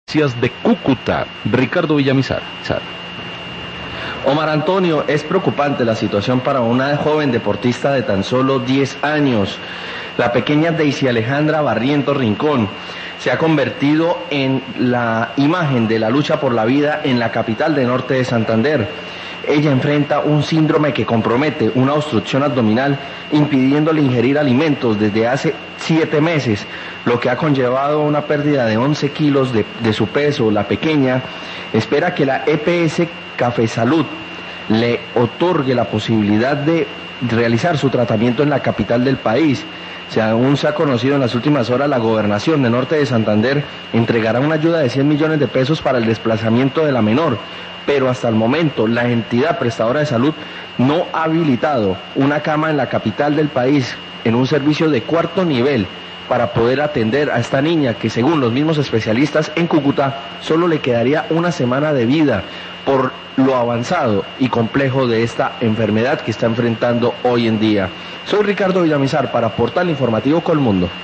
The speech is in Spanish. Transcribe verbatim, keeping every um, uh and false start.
De Cúcuta, Ricardo Villamizar. Omar Antonio, es preocupante la situación para una joven deportista de tan solo diez años. La pequeña Daisy Alejandra Barrientos Rincón se ha convertido en la imagen de la lucha por la vida en la capital del norte de Santander. Ella enfrenta un síndrome que compromete una obstrucción abdominal, impidiéndole ingerir alimentos desde hace siete meses, lo que ha conllevado una pérdida de once kilos de, de su peso. La pequeña espera que la E P S Café Salud le otorgue la posibilidad de realizar su tratamiento en la capital del país. Según se ha conocido en las últimas horas, la gobernación del norte de Santander entregará una ayuda de cien millones de pesos para el desplazamiento de la menor, pero hasta el momento la entidad prestadora de salud no ha habilitado una cama en la capital del país en un servicio de cuarto nivel para poder atender a esta niña que, según los mismos especialistas en Cúcuta, solo le quedaría una semana de vida por lo avanzado y complejo de esta enfermedad que está enfrentando hoy en día. Soy Ricardo Villamizar para Portal Informativo Colmundo.